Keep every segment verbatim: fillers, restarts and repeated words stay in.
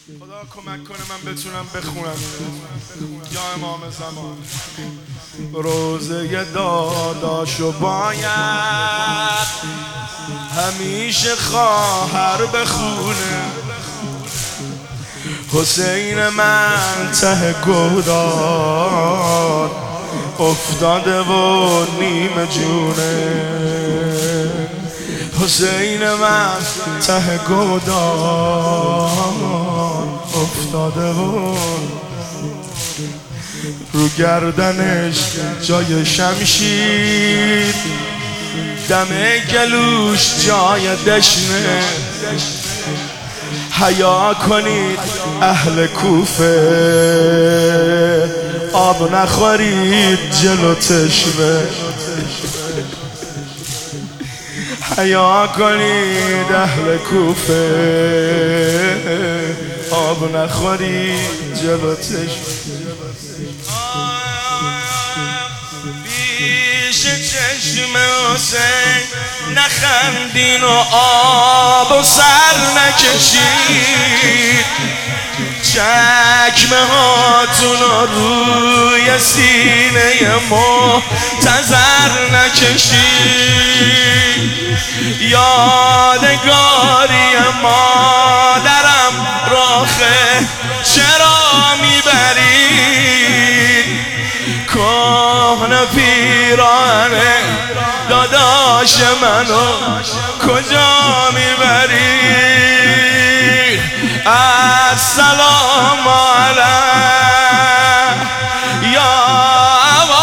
خدا کمک کنه من بتونم بخونم یا امام زمان. روزه داداشو باید همیشه خواهر بخونه، حسین من ته گودان افتاده و نیم جونه، حسین من ته گودان افتاده و رو گردنش جای شمشیر، دم گلوش جای دشنه. حیا کنید اهل کوفه، آب نخورید جلو تشنه. حیا کنید اهل کوفه، آب نخورید جلو تشنه. پیش چشم حسین نخندین و آب و سر نکشید، چکمه هاتون روی سینه محتضر نکشید. یادگاری مادرم راخه چرا میبرید، کهنه پیرانه داداش منو کجا میبرید. السلام علیک یا ابا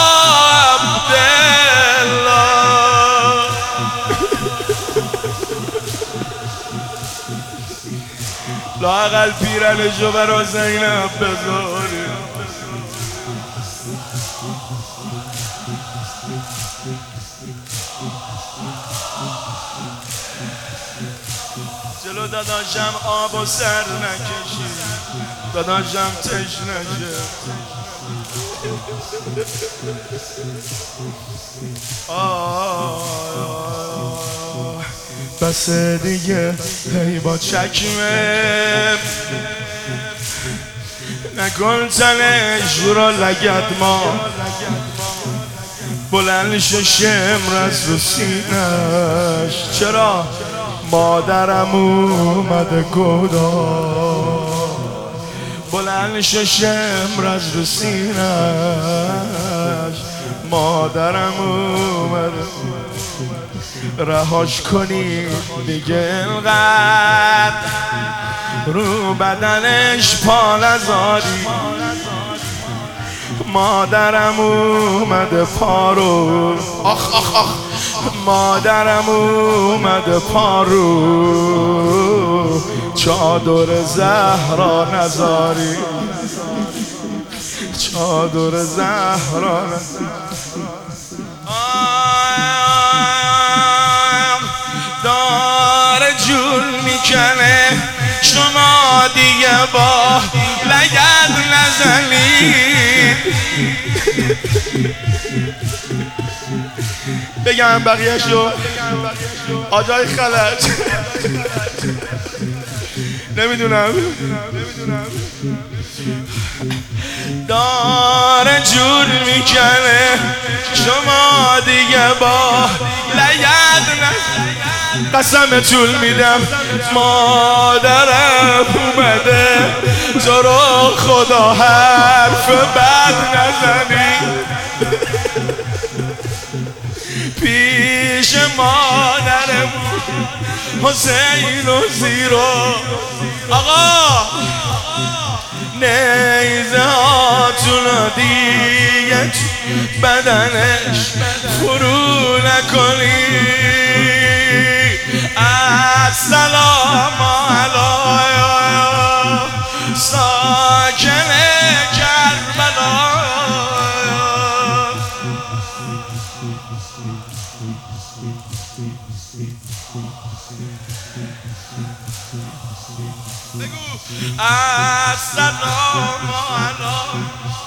عبدالله. لااقل پیرنشو برا زینب بذاری. جلو داداشم آب و سر نکشید، داداشم تشنه شه. بس دیگه هی با چکمه نکن تنش رو لگد ما، بلند ششم رز رو سینش. چرا مادرم اومده گدا، بلند ششم رز رو سینش. مادرم اومده، رهاش کنی دیگه انقدر رو بدنش پا نذاری. مادرم اومده پارو، آخ آخ آخ مادرم اومده پارو، چادر زهرا نذاری، چادر زهرا نذاری. داره جون میکنه شما دیگه با لگد نزنید. بگم بقیه شو آجای خلج نمیدونم. داره جون میکنه شما دیگه با لگد نزنید. قسمتون میدم مادرم اومده، تو رو خدا حرف بد نزنی. پیش مادرم حسین و زیرو آقا نیزه هاتون دیگه بدنش فرو نکنی. السلام علیک ساکن کربلا. بگو السلام علیکم.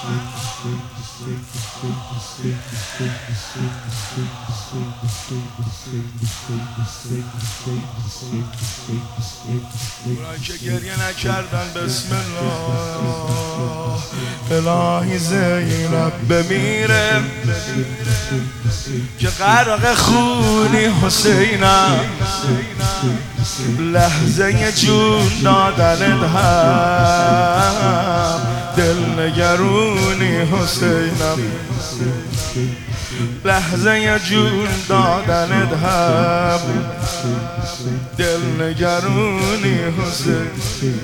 اونایی که گریه نکردن بسم الله. الهی زینب بمیره که غرق خونی حسینم، لحظه جون دادنت هم دل نگرونی حسینم، لحظه جون دادنت هم دل نگرونی حسین.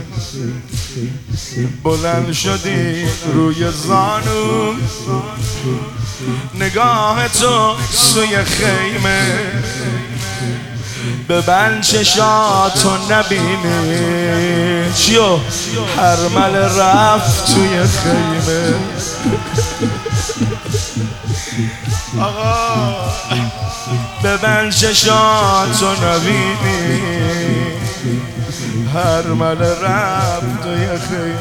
بلند شدی روی زانو، نگاه تو سوی خیمه، ببند چشاتو نبینی چیو هرمل رفت توی خیمه. آقا ببند چشاتو نبینی هرمل رفت توی خیمه.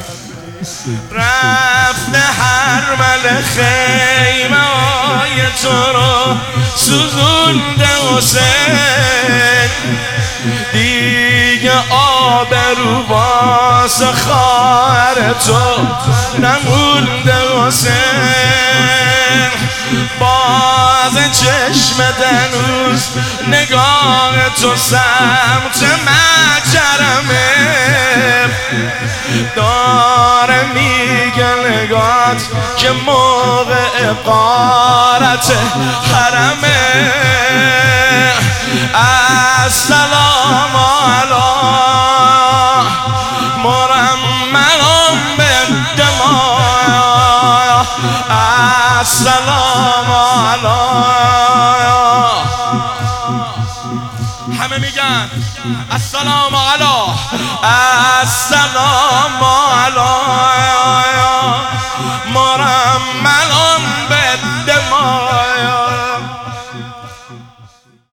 رفته هرمل خیمه های تو رو سوزونده حسین، دیگه آبرو واسه خواهر تو نمونده حسین. باز چشم دنوز نگاه تو سمت مجرمه، داره میگه نگات که موقع غارت حرمه. السلام علیکم مرمم بالدماء. السلام علیکم. همه میگن السلام علیکم. السلام